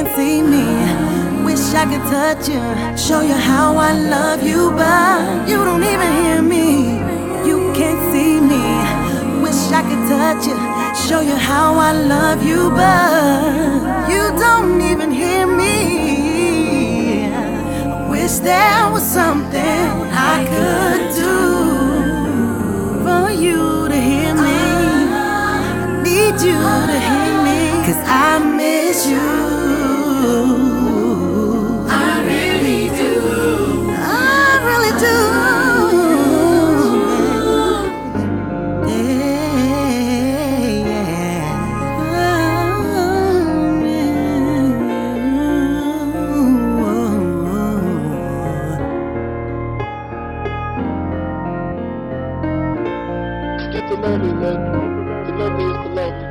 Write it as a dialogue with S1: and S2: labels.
S1: can't see me. Wish I could touch you, show you how I love you, but you don't even hear me. You can't see me. Wish I could touch you, show you how I love you, but you don't even hear me. I wish there was something I could do for you to hear me. I need you to hear me, 'cause I miss you.
S2: Get to know me, man. To know me is to love you.